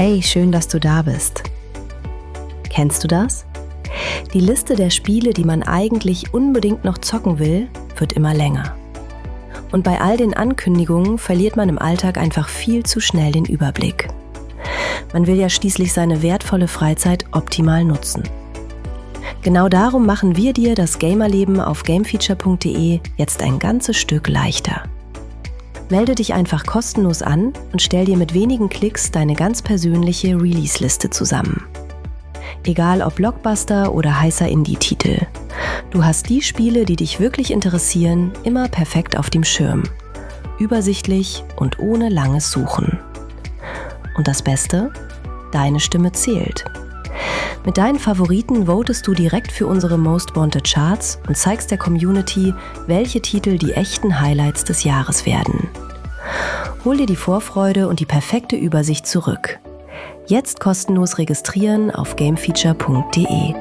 Hey, schön, dass du da bist. Kennst du das? Die Liste der Spiele, die man eigentlich unbedingt noch zocken will, wird immer länger. Und bei all den Ankündigungen verliert man im Alltag einfach viel zu schnell den Überblick. Man will ja schließlich seine wertvolle Freizeit optimal nutzen. Genau darum machen wir dir das Gamerleben auf gamefeature.de jetzt ein ganzes Stück leichter. Melde dich einfach kostenlos an und stell dir mit wenigen Klicks deine ganz persönliche Release-Liste zusammen. Egal ob Blockbuster oder heißer Indie-Titel. Du hast die Spiele, die dich wirklich interessieren, immer perfekt auf dem Schirm. Übersichtlich und ohne langes Suchen. Und das Beste? Deine Stimme zählt. Mit deinen Favoriten votest du direkt für unsere Most Wanted Charts und zeigst der Community, welche Titel die echten Highlights des Jahres werden. Hol dir die Vorfreude und die perfekte Übersicht zurück. Jetzt kostenlos registrieren auf gamefeature.de.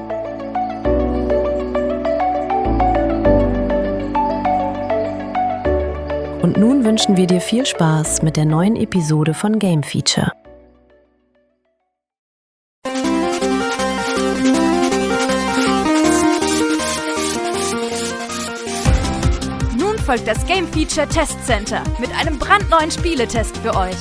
Und nun wünschen wir dir viel Spaß mit der neuen Episode von Game Feature. Nun folgt das Game Feature Test Center mit einem brandneuen Spieletest für euch.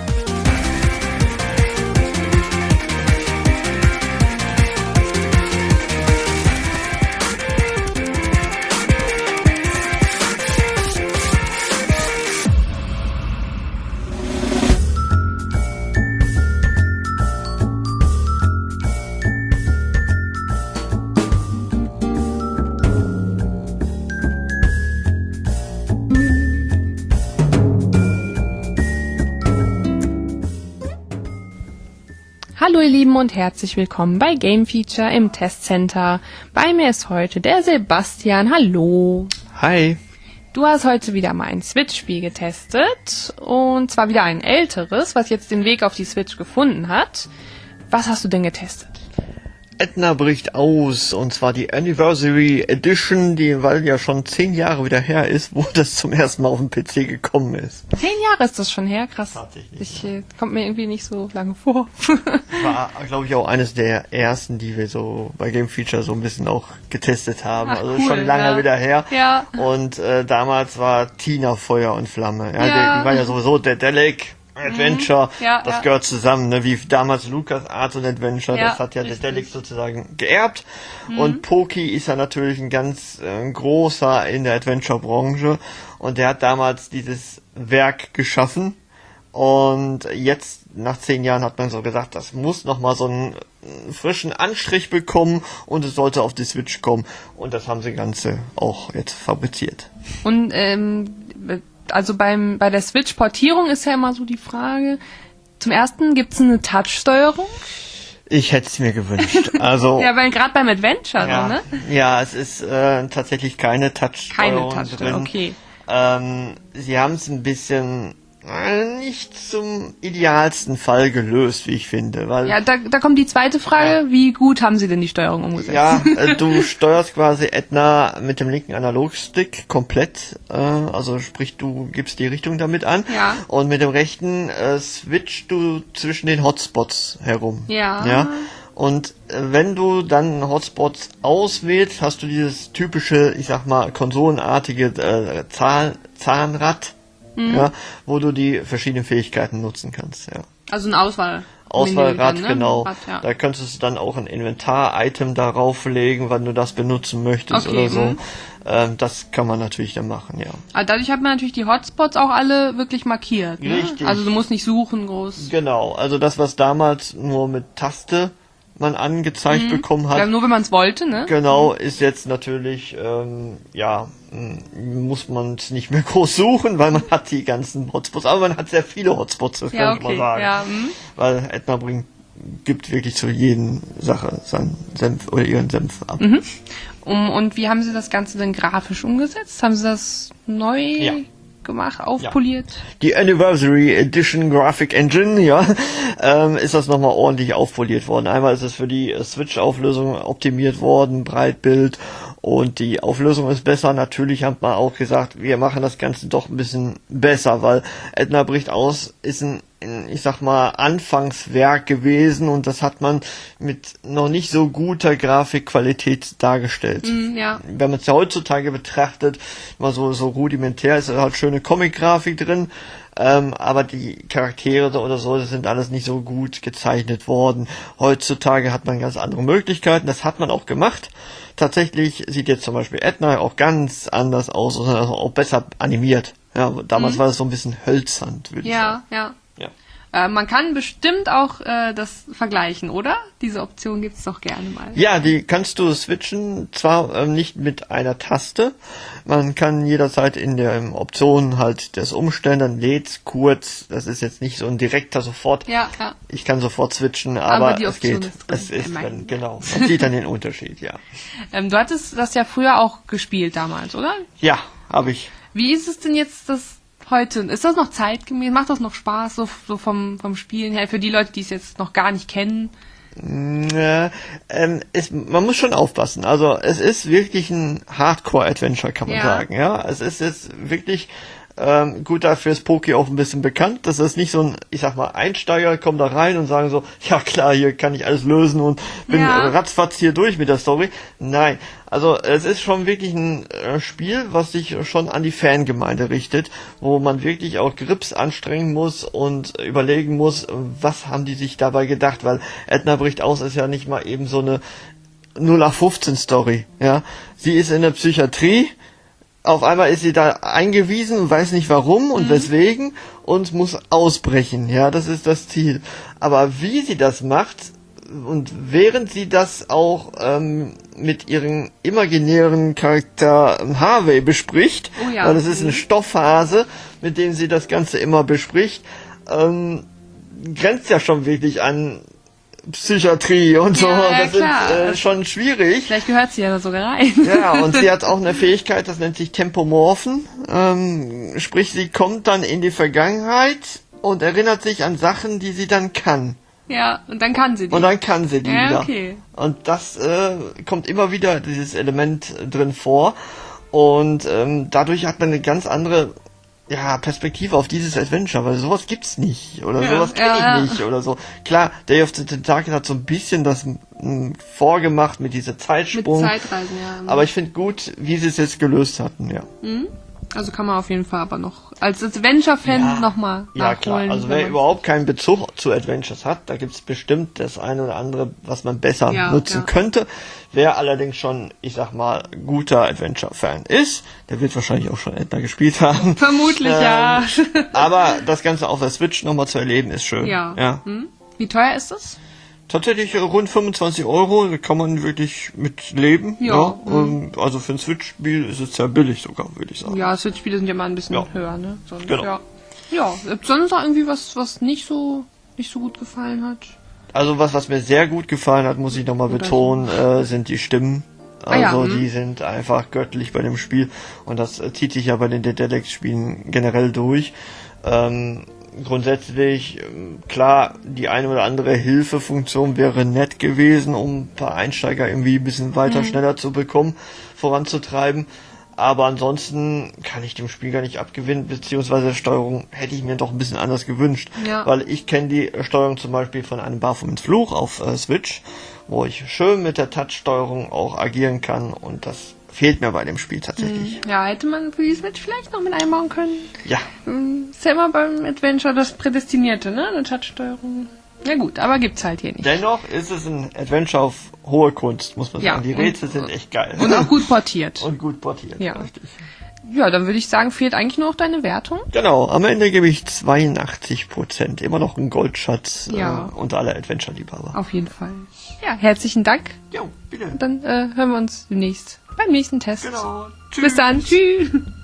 Hallo ihr Lieben und herzlich willkommen bei Game Feature im Testcenter. Bei mir ist heute der Sebastian. Hallo. Hi. Du hast heute wieder mal ein Switch-Spiel getestet und zwar wieder ein älteres, was jetzt den Weg auf die Switch gefunden hat. Was hast du denn getestet? Edna bricht aus, und zwar die Anniversary Edition, weil ja schon 10 Jahre wieder her ist, wo das zum ersten Mal auf den PC gekommen ist. 10 Jahre ist das schon her, krass. Tatsächlich, Kommt mir irgendwie nicht so lange vor. War, glaube ich, auch eines der ersten, die wir so bei Game Feature so ein bisschen auch getestet haben. Ach, also cool, schon lange wieder her. Ja. Und damals war Tina Feuer und Flamme. Ja. Die war ja sowieso der Delic Adventure, Ja, das ja. gehört zusammen, ne? Wie damals Lucas Arts und Adventure, Ja, das hat ja der richtig. Delic sozusagen geerbt. Und Poki ist ja natürlich ein ganz großer in der Adventure-Branche, und der hat damals dieses Werk geschaffen, und jetzt nach 10 Jahren hat man so gesagt, das muss nochmal so einen frischen Anstrich bekommen und es sollte auf die Switch kommen, und das haben sie Ganze auch jetzt fabriziert. Und also bei der Switch-Portierung ist ja immer so die Frage, zum ersten, gibt's eine Touch-Steuerung? Ich hätte es mir gewünscht. Also Ja, weil gerade beim Adventure, ja, so, ne? ja, es ist tatsächlich keine Touch-Steuerung Keine Touch-Steuerung, drin. okay. Sie haben es ein bisschen nicht zum idealsten Fall gelöst, wie ich finde. Weil, Ja, da kommt die zweite Frage, wie gut haben sie denn die Steuerung umgesetzt? ja, du steuerst quasi Edna mit dem linken Analogstick komplett, also sprich, du gibst die Richtung damit an, Ja. und mit dem rechten switchst du zwischen den Hotspots herum. Ja. Ja. Und wenn du dann Hotspots auswählst, hast du dieses typische, ich sag mal, konsolenartige Zahnrad, ja, wo du die verschiedenen Fähigkeiten nutzen kannst. Ja. Also ein Auswahlrad, Auswahlrad, ne? genau. Rad, ja. Da könntest du dann auch ein Inventar-Item darauf legen, wann du das benutzen möchtest Okay, oder so. Das kann man natürlich dann machen, ja. Aber dadurch hat man natürlich die Hotspots auch alle wirklich markiert. Ne? Richtig. Also du musst nicht suchen groß. Genau, also das, was damals nur mit Taste man angezeigt bekommen hat, Ja, nur wenn man es wollte, ne? genau, ist jetzt natürlich, muss man es nicht mehr groß suchen, weil man hat die ganzen Hotspots, aber man hat sehr viele Hotspots, das Ja, kann ich mal okay. sagen. Ja, Weil Edna gibt wirklich zu jeden Sache seinen Senf oder ihren Senf ab. Und wie haben sie das Ganze denn grafisch umgesetzt? Haben sie das neu Ja. gemacht, aufpoliert? Die Anniversary Edition Graphic Engine, ja, ist das nochmal ordentlich aufpoliert worden. Einmal ist es für die Switch-Auflösung optimiert worden, Breitbild, und die Auflösung ist besser. Natürlich hat man auch gesagt, wir machen das Ganze doch ein bisschen besser, weil Edna bricht aus ist ein ich sag mal, Anfangswerk gewesen und das hat man mit noch nicht so guter Grafikqualität dargestellt. Ja. Wenn man es ja heutzutage betrachtet, mal so rudimentär, ist halt schöne Comic-Grafik drin, aber die Charaktere oder so, das sind alles nicht so gut gezeichnet worden. Heutzutage hat man ganz andere Möglichkeiten, das hat man auch gemacht. Tatsächlich sieht jetzt zum Beispiel Edna auch ganz anders aus, also auch besser animiert. Ja, damals war das so ein bisschen hölzern, würde ich sagen. Ja. Ja. Man kann bestimmt auch das vergleichen, oder? Diese Option gibt's doch gerne mal. Ja, die kannst du switchen, zwar nicht mit einer Taste. Man kann jederzeit in der Option halt das umstellen, dann lädt's kurz. Das ist jetzt nicht so ein direkter sofort. Ja. Ich kann sofort switchen, aber die es Option geht. ist drin, Es ist immerhin. drin, genau. Man sieht dann den Unterschied, ja. Du hattest das ja früher auch gespielt damals, oder? Ja, habe ich. Wie ist es denn jetzt das heute? Ist das noch zeitgemäß? Macht das noch Spaß, so vom Spielen her, für die Leute, die es jetzt noch gar nicht kennen? Man muss schon aufpassen. Also es ist wirklich ein Hardcore-Adventure, kann man sagen. Ja, es ist jetzt wirklich gut, dafür ist Poki auch ein bisschen bekannt. Das ist nicht so ein, ich sag mal, Einsteiger kommen da rein und sagen so, ja klar, hier kann ich alles lösen und bin ratzfatz hier durch mit der Story. Nein, also es ist schon wirklich ein Spiel, was sich schon an die Fangemeinde richtet, wo man wirklich auch Grips anstrengen muss und überlegen muss, was haben die sich dabei gedacht, weil Edna bricht aus ist ja nicht mal eben so eine 0815 Story, ja. Sie ist in der Psychiatrie, auf einmal ist sie da eingewiesen und weiß nicht warum und weswegen und muss ausbrechen, ja, das ist das Ziel. Aber wie sie das macht und während sie das auch mit ihrem imaginären Charakter Harvey bespricht, weil das ist eine Stoffhase, mit dem sie das Ganze immer bespricht, grenzt ja schon wirklich an Psychiatrie und so, das ist schon schwierig. Vielleicht gehört sie ja sogar rein. Ja, und sie hat auch eine Fähigkeit, das nennt sich Tempomorphen, sprich sie kommt dann in die Vergangenheit und erinnert sich an Sachen, die sie dann kann. Ja, und dann kann sie die. Und dann kann sie die wieder. Okay. Und das kommt immer wieder, dieses Element drin vor und dadurch hat man eine ganz andere Perspektive auf dieses Adventure, weil sowas gibt's nicht oder sowas kenne ich nicht oder so. Klar, Day of the Tentacle hat so ein bisschen das vorgemacht mit dieser Zeitsprung. Mit Zeitreisen, ja. Aber ich finde gut, wie sie es jetzt gelöst hatten, ja. Also kann man auf jeden Fall aber noch als Adventure-Fan nochmal nachholen. Ja, klar. Also wer überhaupt keinen Bezug zu Adventures hat, da gibt's bestimmt das eine oder andere, was man besser nutzen könnte. Wer allerdings schon, ich sag mal, guter Adventure-Fan ist, der wird wahrscheinlich auch schon Edna gespielt haben. Vermutlich, ja. Aber das Ganze auf der Switch nochmal zu erleben, ist schön. Ja. Wie teuer ist das? Tatsächlich rund 25 €, da kann man wirklich mit leben. Ja. Also für ein Switch-Spiel ist es sehr billig sogar, würde ich sagen. Ja, Switch-Spiele sind ja mal ein bisschen höher, ne? Sonst, genau. Ja, sonst noch irgendwie was nicht so gut gefallen hat? Also was mir sehr gut gefallen hat, muss ich nochmal betonen, sind die Stimmen. Also die sind einfach göttlich bei dem Spiel und das zieht sich ja bei den Dedelic-Spielen generell durch. Grundsätzlich, klar, die eine oder andere Hilfefunktion wäre nett gewesen, um ein paar Einsteiger irgendwie ein bisschen weiter, schneller zu bekommen, voranzutreiben. Aber ansonsten kann ich dem Spiel gar nicht abgewinnen, beziehungsweise Steuerung hätte ich mir doch ein bisschen anders gewünscht. Ja. Weil ich kenne die Steuerung zum Beispiel von einem Baphomets Fluch auf Switch, wo ich schön mit der Touch-Steuerung auch agieren kann und das fehlt mir bei dem Spiel tatsächlich. Ja, hätte man für die Switch vielleicht noch mit einbauen können. Ja. Ist ja immer beim Adventure das Prädestinierte, ne? Eine Touch-Steuerung. Ja gut, aber gibt's halt hier nicht. Dennoch ist es ein Adventure auf hohe Kunst, muss man sagen. Die Rätsel sind echt geil. Und auch gut portiert. Und gut portiert, richtig. Ja, dann würde ich sagen, fehlt eigentlich nur noch deine Wertung. Genau, am Ende gebe ich 82%. Immer noch ein Goldschatz unter alle Adventure-Liebhaber. Auf jeden Fall. Ja, herzlichen Dank. Jo, bitte. Dann hören wir uns demnächst beim nächsten Test. Genau. Tschüss. Bis dann. Tschüss.